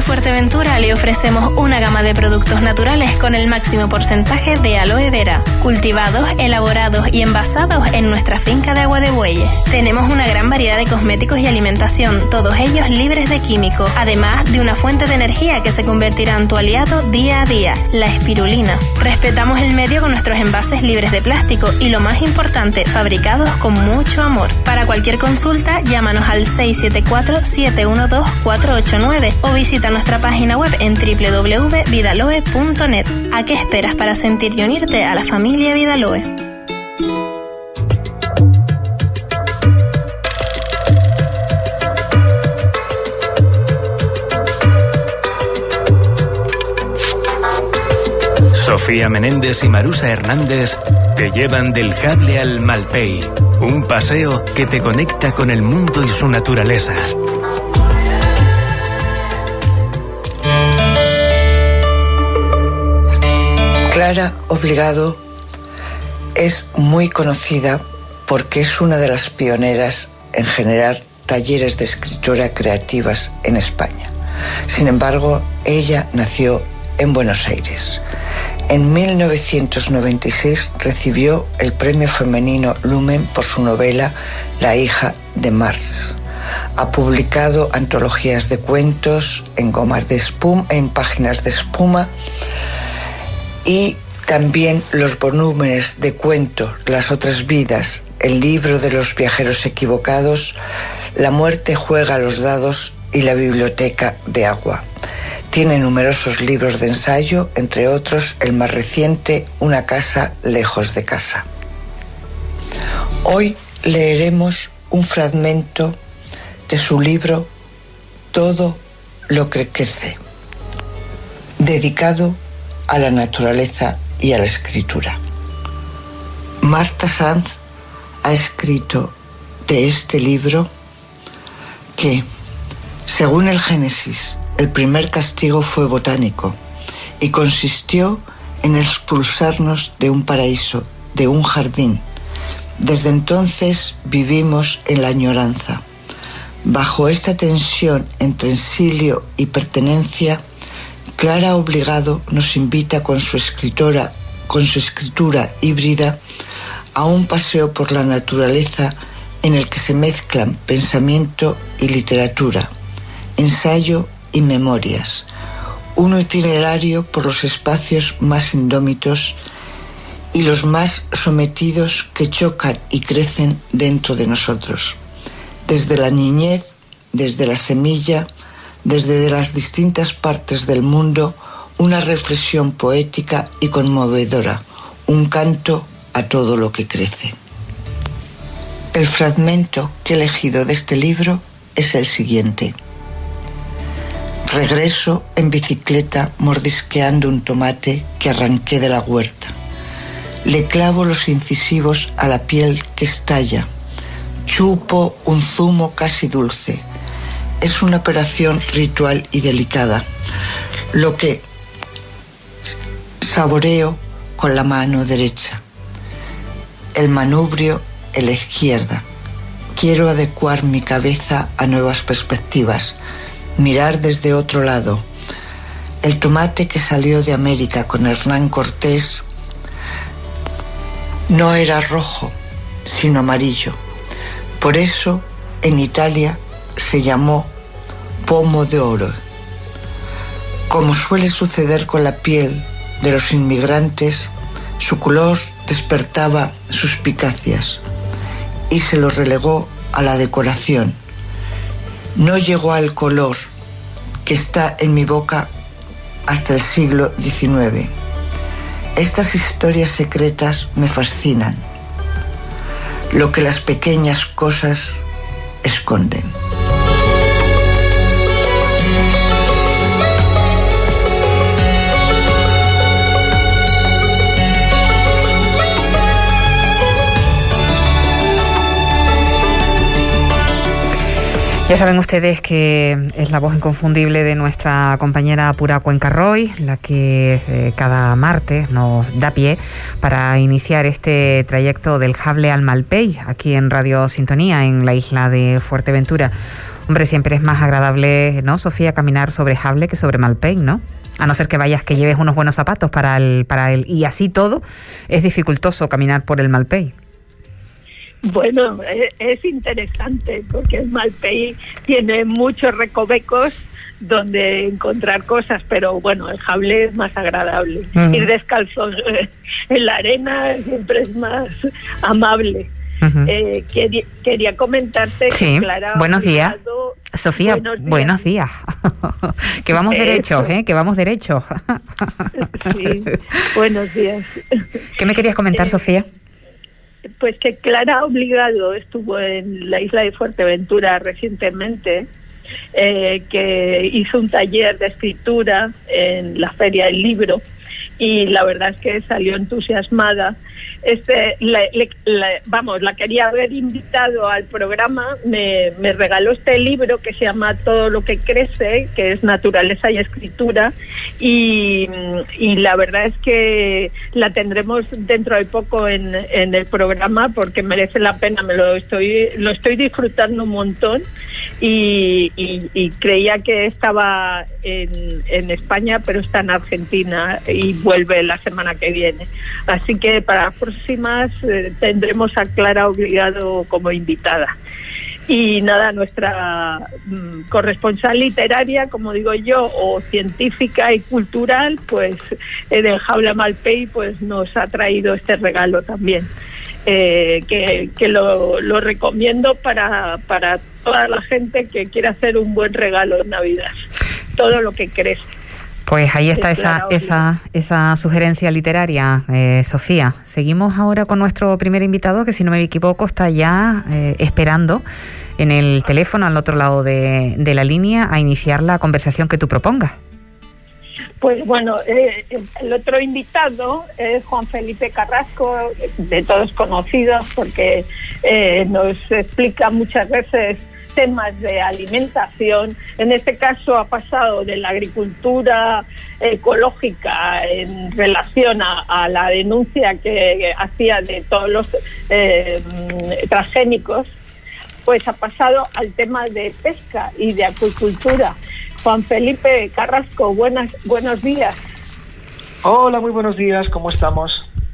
Fuerteventura le ofrecemos una gama de productos naturales con el máximo porcentaje de aloe vera, cultivados, elaborados y envasados en nuestra finca de Agua de Bueyes. Tenemos una gran variedad de cosméticos y alimentación, todos ellos libres de químicos, además de una fuente de energía que se convertirá en tu aliado día a día, la espirulina. Respetamos el medio con nuestros envases libres de plástico y, lo más importante, fabricados con mucho amor. Para cualquier consulta, llámanos al 674-712-489 o visita nuestra página web en www.vidaloe.net. ¿A qué esperas para sentir y unirte a la familia Vidaloe? Sofía Menéndez y Marusa Hernández te llevan del Jable al Malpey, un paseo que te conecta con el mundo y su naturaleza. Clara Obligado es muy conocida porque es una de las pioneras en generar talleres de escritura creativas en España. Sin embargo, ella nació en Buenos Aires. En 1996 recibió el premio femenino Lumen por su novela La hija de Mars. Ha publicado antologías de cuentos en gomas de espuma, en páginas de espuma, y también los volúmenes de cuento Las otras vidas, El libro de los viajeros equivocados, La muerte juega a los dados y La biblioteca de agua. Tiene numerosos libros de ensayo, entre otros el más reciente, Una casa lejos de casa. Hoy leeremos un fragmento de su libro Todo lo que crece, dedicado a la naturaleza y a la escritura. Marta Sanz ha escrito de este libro que, según el Génesis, el primer castigo fue botánico y consistió en expulsarnos de un paraíso, de un jardín. Desde entonces vivimos en la añoranza. Bajo esta tensión entre exilio y pertenencia, Clara Obligado nos invita con su escritura híbrida a un paseo por la naturaleza en el que se mezclan pensamiento y literatura, ensayo y memorias, un itinerario por los espacios más indómitos y los más sometidos que chocan y crecen dentro de nosotros, desde la niñez, desde la semilla, desde las distintas partes del mundo, una reflexión poética y conmovedora, un canto a todo lo que crece. El fragmento que he elegido de este libro es el siguiente. Regreso en bicicleta mordisqueando un tomate que arranqué de la huerta. Le clavo los incisivos a la piel que estalla. Chupo un zumo casi dulce. Es una operación ritual y delicada, lo que saboreo con la mano derecha. El manubrio en la izquierda. Quiero adecuar mi cabeza a nuevas perspectivas, mirar desde otro lado. El tomate que salió de América con Hernán Cortés no era rojo, sino amarillo. Por eso, en Italia se llamó pomo de oro. Como suele suceder con la piel de los inmigrantes, su color despertaba suspicacias y se lo relegó a la decoración. No llegó al color que está en mi boca hasta el siglo XIX. Estas historias secretas me fascinan, lo que las pequeñas cosas esconden. Ya saben ustedes que es la voz inconfundible de nuestra compañera Pura Cuenca Roy, la que cada martes nos da pie para iniciar este trayecto del Jable al Malpey, aquí en Radio Sintonía, en la isla de Fuerteventura. Hombre, siempre es más agradable, ¿no, Sofía, caminar sobre Hable que sobre Malpein, ¿no? A no ser que lleves unos buenos zapatos para el y así todo, es dificultoso caminar por el Malpein. Bueno, es interesante porque el Malpein tiene muchos recovecos donde encontrar cosas, pero bueno, el Hable es más agradable. Ir descalzo en la arena siempre es más amable. Quería comentarte que Clara... Buenos días, Sofía, buenos días. Que vamos derechos, que vamos derechos. Sí, buenos días. ¿Qué me querías comentar, Sofía? Pues que Clara Obligado estuvo en la isla de Fuerteventura recientemente, que hizo un taller de escritura en la Feria del Libro, y la verdad es que salió entusiasmada. La quería haber invitado al programa, me regaló este libro que se llama Todo lo que crece, que es naturaleza y escritura, y la verdad es que la tendremos dentro de poco en el programa porque merece la pena, lo estoy disfrutando un montón, y creía que estaba en España, pero está en Argentina y vuelve la semana que viene. Así que para próximas tendremos a Clara Obligado como invitada. Y nada, nuestra corresponsal literaria, como digo yo, o científica y cultural, pues del Jaula Malpein, pues nos ha traído este regalo también, que lo recomiendo para toda la gente que quiera hacer un buen regalo en Navidad. Todo lo que crece. Pues ahí está esa sugerencia literaria, Sofía. Seguimos ahora con nuestro primer invitado, que si no me equivoco está ya esperando en el teléfono al otro lado de la línea a iniciar la conversación que tú propongas. Pues bueno, el otro invitado es Juan Felipe Carrasco, de todos conocidos, porque nos explica muchas veces temas de alimentación. En este caso ha pasado de la agricultura ecológica en relación a la denuncia que hacía de todos los transgénicos, pues ha pasado al tema de pesca y de acuicultura. Juan Felipe Carrasco, buenos días. Hola, muy buenos días, ¿cómo estamos?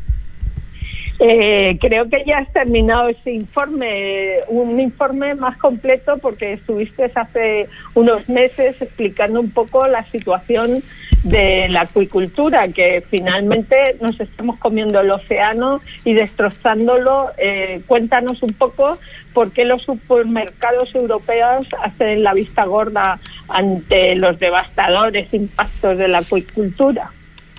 Creo que ya has terminado ese informe, un informe más completo, porque estuviste hace unos meses explicando un poco la situación de la acuicultura, que finalmente nos estamos comiendo el océano y destrozándolo. Cuéntanos un poco por qué los supermercados europeos hacen la vista gorda ante los devastadores impactos de la acuicultura.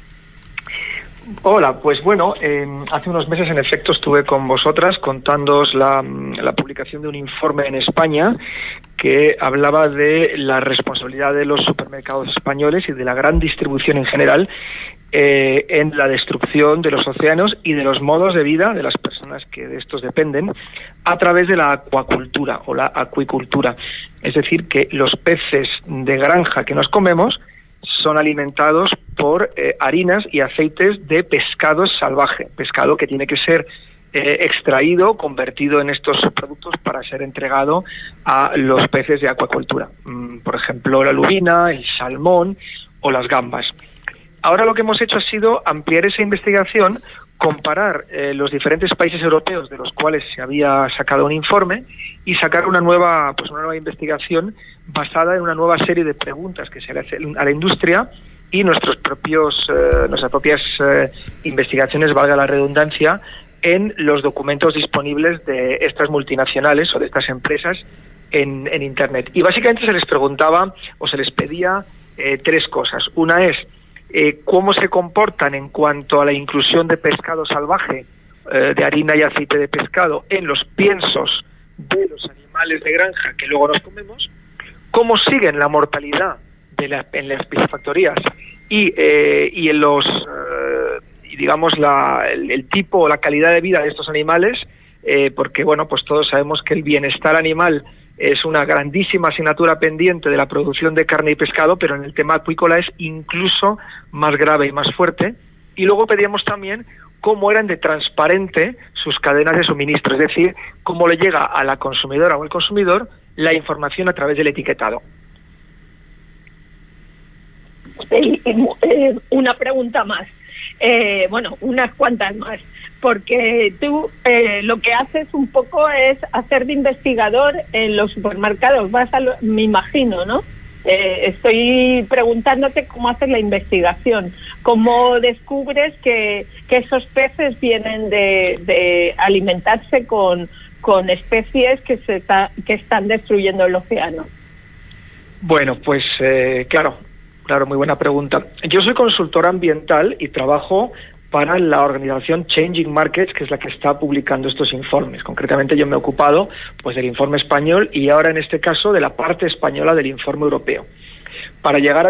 Hola, pues bueno, hace unos meses en efecto estuve con vosotras contándoos la publicación de un informe en España que hablaba de la responsabilidad de los supermercados españoles y de la gran distribución en general en la destrucción de los océanos y de los modos de vida de las personas que de estos dependen a través de la acuacultura o la acuicultura. Es decir, que los peces de granja que nos comemos son alimentados por harinas y aceites de pescado salvaje, pescado que tiene que ser extraído, convertido en estos productos para ser entregado a los peces de acuacultura, por ejemplo la lubina, el salmón o las gambas. Ahora lo que hemos hecho ha sido ampliar esa investigación, comparar los diferentes países europeos de los cuales se había sacado un informe y sacar una nueva investigación basada en una nueva serie de preguntas que se le hace a la industria y nuestras propias investigaciones, valga la redundancia, en los documentos disponibles de estas multinacionales o de estas empresas en Internet. Y básicamente se les preguntaba o se les pedía tres cosas. Una es cómo se comportan en cuanto a la inclusión de pescado salvaje, de harina y aceite de pescado en los piensos de los animales de granja que luego nos comemos, cómo siguen la mortalidad en las piscifactorías y en los digamos el tipo o la calidad de vida de estos animales, porque bueno, pues todos sabemos que el bienestar animal es una grandísima asignatura pendiente de la producción de carne y pescado, pero en el tema acuícola es incluso más grave y más fuerte. Y luego pedíamos también cómo eran de transparente sus cadenas de suministro, es decir, cómo le llega a la consumidora o al consumidor la información a través del etiquetado. Una pregunta más, unas cuantas más, porque tú lo que haces un poco es hacer de investigador en los supermercados, me imagino, ¿no? Estoy preguntándote cómo haces la investigación, cómo descubres que esos peces vienen de alimentarse con especies que están destruyendo el océano. Bueno, pues claro, muy buena pregunta. Yo soy consultor ambiental y trabajo para la organización Changing Markets, que es la que está publicando estos informes. Concretamente yo me he ocupado pues del informe español y ahora en este caso de la parte española del informe europeo. Para llegar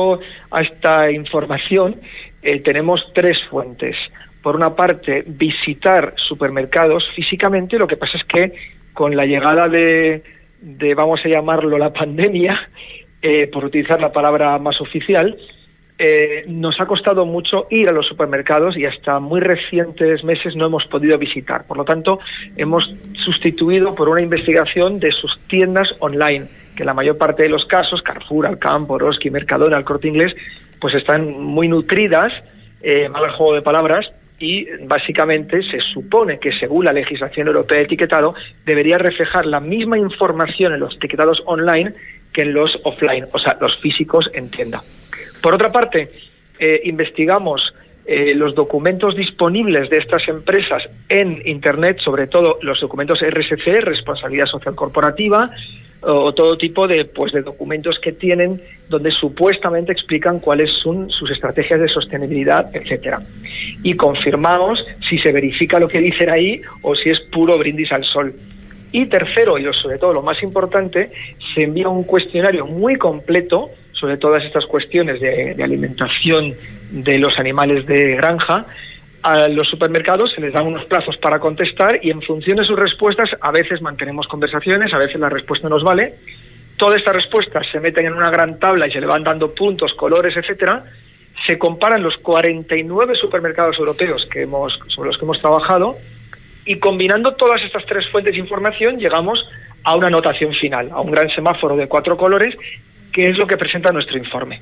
a esta información tenemos 3 fuentes. Por una parte, visitar supermercados físicamente. Lo que pasa es que con la llegada de vamos a llamarlo la pandemia, por utilizar la palabra más oficial, nos ha costado mucho ir a los supermercados y hasta muy recientes meses no hemos podido visitar. Por lo tanto, hemos sustituido por una investigación de sus tiendas online, que en la mayor parte de los casos, Carrefour, Alcampo, Eroski, Mercadona, El Corte Inglés, pues están muy nutridas, mal el juego de palabras, y básicamente se supone que según la legislación europea de etiquetado debería reflejar la misma información en los etiquetados online que en los offline, o sea, los físicos en tienda. Por otra parte, investigamos los documentos disponibles de estas empresas en Internet, sobre todo los documentos RSC, Responsabilidad Social Corporativa, o todo tipo de documentos que tienen donde supuestamente explican cuáles son sus estrategias de sostenibilidad, etcétera. Y confirmamos si se verifica lo que dicen ahí o si es puro brindis al sol. Y tercero, y sobre todo lo más importante, se envía un cuestionario muy completo sobre todas estas cuestiones de alimentación de los animales de granja. A los supermercados se les dan unos plazos para contestar y en función de sus respuestas a veces mantenemos conversaciones, a veces la respuesta nos vale. Todas estas respuestas se meten en una gran tabla y se le van dando puntos, colores, etcétera. Se comparan los 49 supermercados europeos sobre los que hemos trabajado y combinando todas estas 3 fuentes de información llegamos a una anotación final, a un gran semáforo de 4 colores, que es lo que presenta nuestro informe.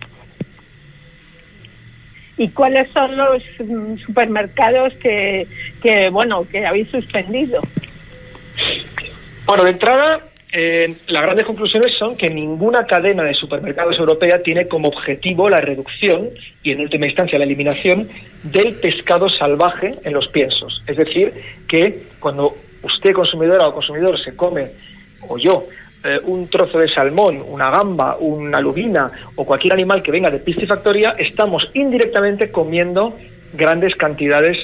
¿Y cuáles son los supermercados que habéis suspendido? Bueno, de entrada, las grandes conclusiones son que ninguna cadena de supermercados europea tiene como objetivo la reducción y, en última instancia, la eliminación del pescado salvaje en los piensos. Es decir, que cuando usted, consumidora o consumidor, se come, o yo, un trozo de salmón, una gamba, una lubina o cualquier animal que venga de piscifactoría, estamos indirectamente comiendo grandes cantidades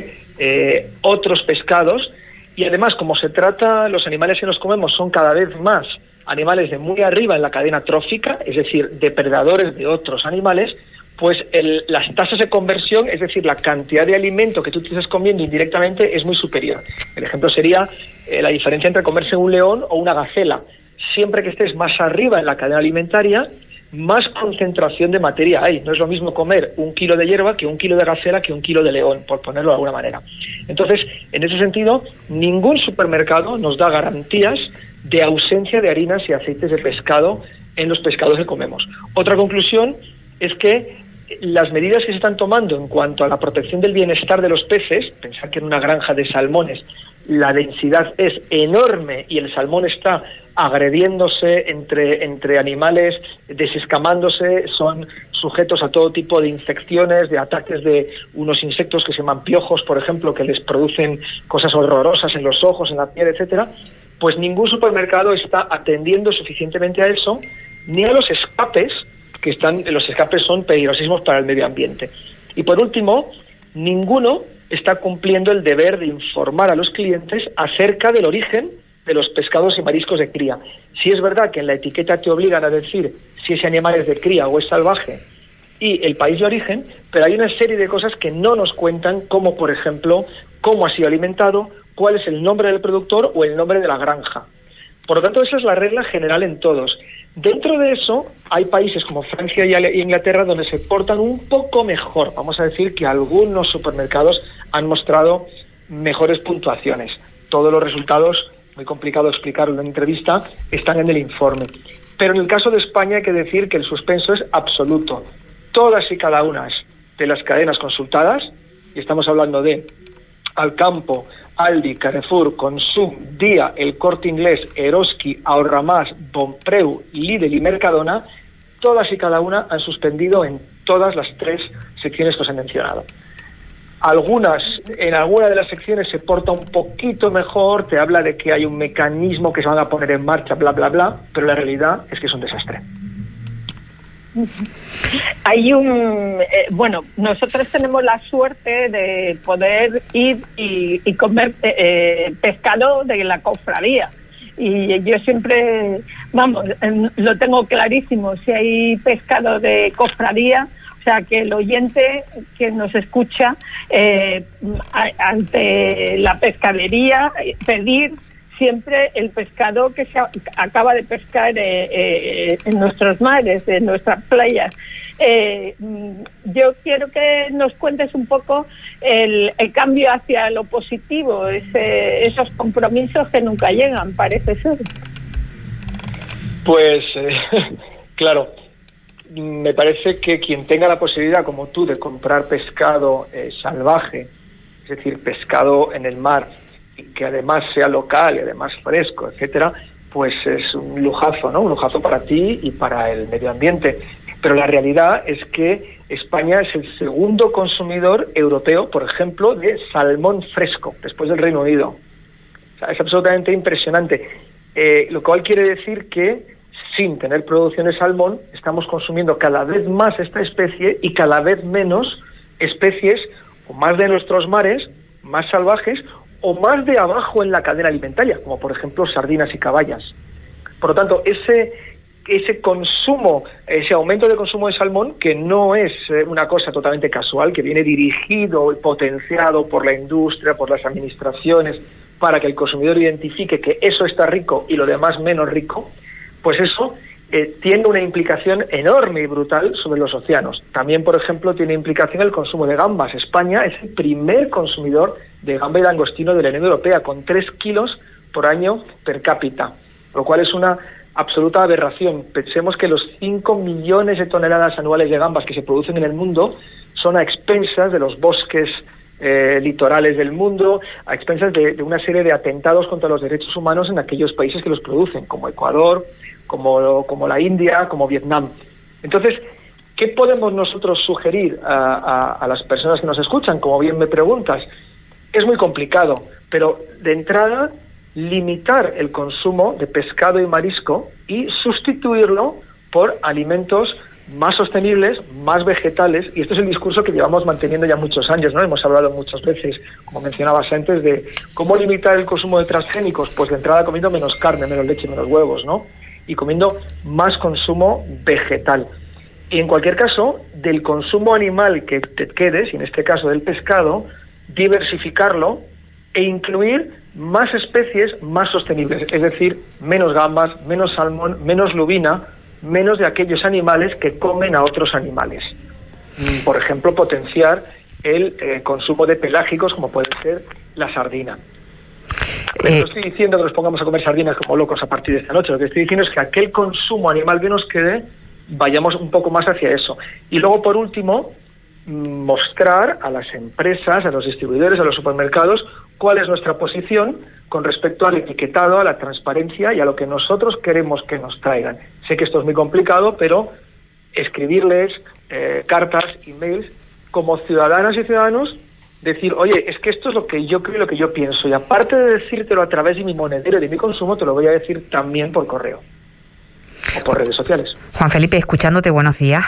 de otros pescados. Y además, como se trata, los animales que nos comemos son cada vez más animales de muy arriba en la cadena trófica, es decir, depredadores de otros animales, pues las tasas de conversión, es decir, la cantidad de alimento que tú te estás comiendo indirectamente es muy superior. El ejemplo sería la diferencia entre comerse un león o una gacela. Siempre que estés más arriba en la cadena alimentaria, más concentración de materia hay. No es lo mismo comer 1 kilo de hierba que 1 kilo de gacela que 1 kilo de león, por ponerlo de alguna manera. Entonces, en ese sentido, ningún supermercado nos da garantías de ausencia de harinas y aceites de pescado en los pescados que comemos. Otra conclusión es que las medidas que se están tomando en cuanto a la protección del bienestar de los peces, pensar que en una granja de salmones la densidad es enorme y el salmón está agrediéndose entre animales, desescamándose, son sujetos a todo tipo de infecciones, de ataques de unos insectos que se llaman piojos, por ejemplo, que les producen cosas horrorosas en los ojos, en la piel, etcétera. Pues ningún supermercado está atendiendo suficientemente a eso, ni a los escapes, los escapes son peligrosísimos para el medio ambiente. Y por último, ninguno está cumpliendo el deber de informar a los clientes acerca del origen de los pescados y mariscos de cría. Sí es verdad que en la etiqueta te obligan a decir si ese animal es de cría o es salvaje y el país de origen, pero hay una serie de cosas que no nos cuentan, como por ejemplo, cómo ha sido alimentado, cuál es el nombre del productor o el nombre de la granja. Por lo tanto, esa es la regla general en todos. Dentro de eso, hay países como Francia y Inglaterra donde se portan un poco mejor. Vamos a decir que algunos supermercados han mostrado mejores puntuaciones. Todos los resultados muy complicado explicarlo en entrevista, están en el informe. Pero en el caso de España hay que decir que el suspenso es absoluto. Todas y cada una de las cadenas consultadas, y estamos hablando de Alcampo, Aldi, Carrefour, Consum, Día, El Corte Inglés, Eroski, Ahorra Más, Bonpreu, Lidl y Mercadona, todas y cada una han suspendido en todas las 3 secciones que os he mencionado. En alguna de las secciones se porta un poquito mejor, te habla de que hay un mecanismo que se van a poner en marcha, bla, bla, bla, pero la realidad es que es un desastre. Hay bueno, nosotros tenemos la suerte de poder ir y comer pescado de la cofradía. Y yo siempre, lo tengo clarísimo, si hay pescado de cofradía, o sea, que el oyente que nos escucha ante la pescadería, pedir siempre el pescado que se acaba de pescar en nuestros mares, en nuestras playas. Yo quiero que nos cuentes un poco el cambio hacia lo positivo, esos compromisos que nunca llegan, parece ser. Pues, claro, me parece que quien tenga la posibilidad, como tú, de comprar pescado salvaje, es decir, pescado en el mar, y que además sea local y además fresco, etcétera, pues es un lujazo, ¿no? Un lujazo para ti y para el medio ambiente. Pero la realidad es que España es el segundo consumidor europeo, por ejemplo, de salmón fresco, después del Reino Unido. O sea, es absolutamente impresionante. Lo cual quiere decir que, sin tener producción de salmón, estamos consumiendo cada vez más esta especie y cada vez menos especies, o más de nuestros mares, más salvajes, o más de abajo en la cadena alimentaria, como por ejemplo sardinas y caballas. Por lo tanto, ese consumo, ese aumento de consumo de salmón, que no es una cosa totalmente casual, que viene dirigido y potenciado por la industria, por las administraciones, para que el consumidor identifique que eso está rico y lo demás menos rico, pues eso tiene una implicación enorme y brutal sobre los océanos. También, por ejemplo, tiene implicación el consumo de gambas. España es el primer consumidor de gamba y langostino de la Unión Europea, con 3 kilos por año per cápita, lo cual es una absoluta aberración. Pensemos que los 5 millones de toneladas anuales de gambas que se producen en el mundo son a expensas de los bosques litorales del mundo, a expensas de una serie de atentados contra los derechos humanos en aquellos países que los producen, como Ecuador, como la India, como Vietnam. Entonces, ¿qué podemos nosotros sugerir a las personas que nos escuchan? Como bien me preguntas, es muy complicado, pero de entrada, limitar el consumo de pescado y marisco y sustituirlo por alimentos más sostenibles, más vegetales, y esto es el discurso que llevamos manteniendo ya muchos años, ¿no? Hemos hablado muchas veces, como mencionabas antes, de cómo limitar el consumo de transgénicos, pues de entrada comiendo menos carne, menos leche, menos huevos, ¿no? Y comiendo más consumo vegetal. Y en cualquier caso, del consumo animal que te quedes, y en este caso del pescado, diversificarlo e incluir más especies más sostenibles, es decir, menos gambas, menos salmón, menos lubina, menos de aquellos animales que comen a otros animales. Por ejemplo, potenciar el consumo de pelágicos, como puede ser la sardina. No estoy diciendo que nos pongamos a comer sardinas como locos a partir de esta noche, lo que estoy diciendo es que aquel consumo animal que nos quede, vayamos un poco más hacia eso. Y luego, por último, mostrar a las empresas, a los distribuidores, a los supermercados, cuál es nuestra posición con respecto al etiquetado, a la transparencia y a lo que nosotros queremos que nos traigan. Sé que esto es muy complicado, pero escribirles cartas, emails, como ciudadanas y ciudadanos, decir, oye, es que esto es lo que yo creo y lo que yo pienso, y aparte de decírtelo a través de mi monedero y de mi consumo, te lo voy a decir también por correo o por redes sociales. Juan Felipe, escuchándote, buenos días.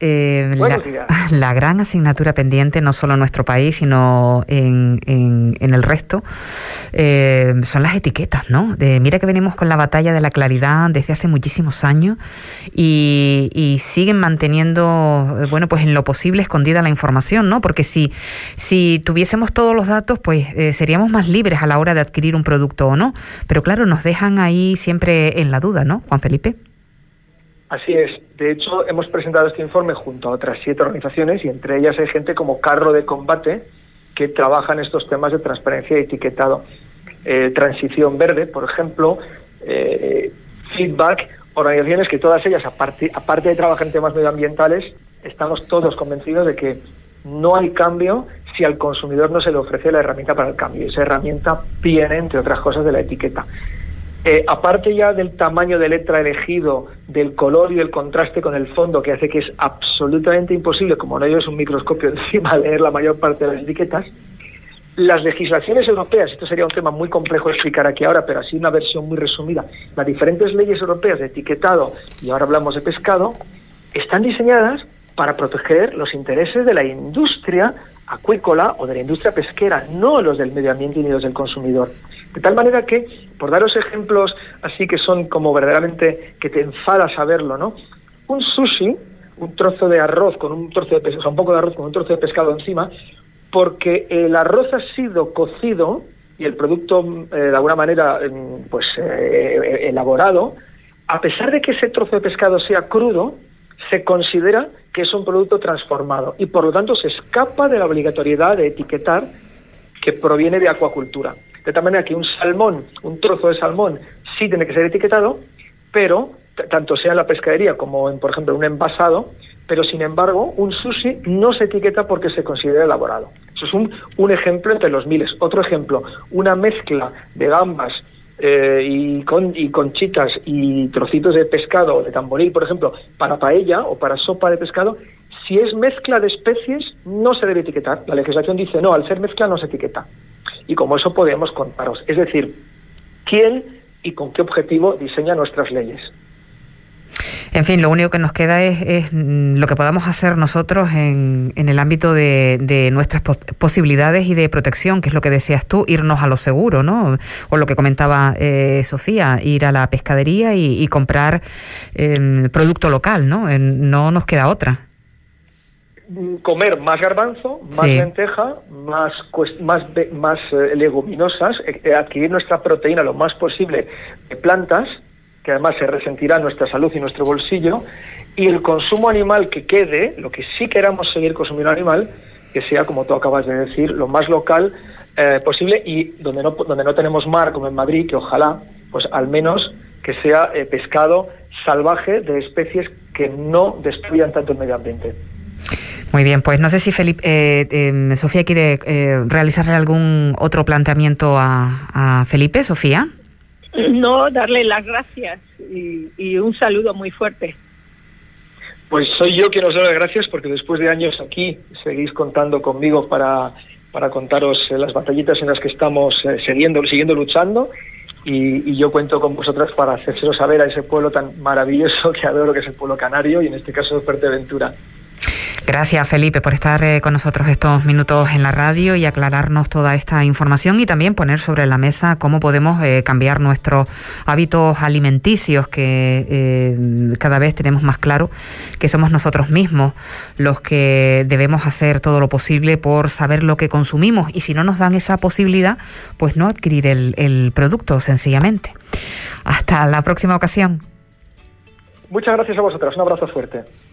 La gran asignatura pendiente, no solo en nuestro país, sino en el resto, son las etiquetas, ¿no? Mira que venimos con la batalla de la claridad desde hace muchísimos años y siguen manteniendo, bueno, pues en lo posible escondida la información, ¿no? Porque si tuviésemos todos los datos, pues seríamos más libres a la hora de adquirir un producto o no. Pero claro, nos dejan ahí siempre en la duda, ¿no, Juan Felipe? Así es. De hecho, hemos presentado este informe junto a otras 7 organizaciones y entre ellas hay gente como Carro de Combate que trabaja en estos temas de transparencia y etiquetado. Transición Verde, por ejemplo, Feedback, organizaciones que todas ellas, aparte de trabajar en temas medioambientales, estamos todos convencidos de que no hay cambio si al consumidor no se le ofrece la herramienta para el cambio. Esa herramienta viene, entre otras cosas, de la etiqueta. Aparte ya del tamaño de letra elegido, del color y el contraste con el fondo, que hace que es absolutamente imposible, como no lleves un microscopio encima, leer la mayor parte de las etiquetas, las legislaciones europeas, esto sería un tema muy complejo de explicar aquí ahora, pero así una versión muy resumida, las diferentes leyes europeas de etiquetado, y ahora hablamos de pescado, están diseñadas para proteger los intereses de la industria acuícola o de la industria pesquera, no los del medio ambiente ni los del consumidor. De tal manera que, por daros ejemplos así que son como verdaderamente que te enfada saberlo, ¿no? Un sushi, un trozo de arroz con un trozo de pescado, o sea, un poco de arroz con un trozo de pescado encima, porque el arroz ha sido cocido y el producto de alguna manera elaborado, a pesar de que ese trozo de pescado sea crudo, se considera que es un producto transformado y por lo tanto se escapa de la obligatoriedad de etiquetar que proviene de acuacultura. De tal manera que un salmón, un trozo de salmón, sí tiene que ser etiquetado, pero tanto sea en la pescadería como en, por ejemplo, un envasado, pero sin embargo un sushi no se etiqueta porque se considera elaborado. Eso es un ejemplo entre los miles. Otro ejemplo, una mezcla de gambas y conchitas y trocitos de pescado o de tamboril, por ejemplo, para paella o para sopa de pescado, si es mezcla de especies no se debe etiquetar. La legislación dice no, al ser mezcla no se etiqueta. Y como eso podemos contaros. Es decir, quién y con qué objetivo diseña nuestras leyes. En fin, lo único que nos queda es lo que podamos hacer nosotros en el ámbito de nuestras posibilidades y de protección, que es lo que decías tú, irnos a lo seguro, ¿no? O lo que comentaba Sofía, ir a la pescadería y comprar producto local, ¿no? No nos queda otra. Comer más garbanzo, más lenteja, más leguminosas, adquirir nuestra proteína lo más posible de plantas, que además se resentirá nuestra salud y nuestro bolsillo, y el consumo animal que quede, lo que sí queramos seguir consumiendo animal, que sea, como tú acabas de decir, lo más local posible, y donde no tenemos mar, como en Madrid, que ojalá, pues al menos que sea pescado salvaje de especies que no destruyan tanto el medio ambiente. Muy bien, pues no sé si Sofía quiere realizarle algún otro planteamiento a Felipe. Sofía. No, darle las gracias y un saludo muy fuerte. Pues soy yo quien os doy las gracias porque después de años aquí seguís contando conmigo para contaros las batallitas en las que estamos siguiendo luchando y yo cuento con vosotras para hacérselo saber a ese pueblo tan maravilloso que adoro, que es el pueblo canario y en este caso de Fuerteventura. Gracias, Felipe, por estar con nosotros estos minutos en la radio y aclararnos toda esta información y también poner sobre la mesa cómo podemos cambiar nuestros hábitos alimenticios, que cada vez tenemos más claro que somos nosotros mismos los que debemos hacer todo lo posible por saber lo que consumimos y si no nos dan esa posibilidad, pues no adquirir el producto sencillamente. Hasta la próxima ocasión. Muchas gracias a vosotras, un abrazo fuerte.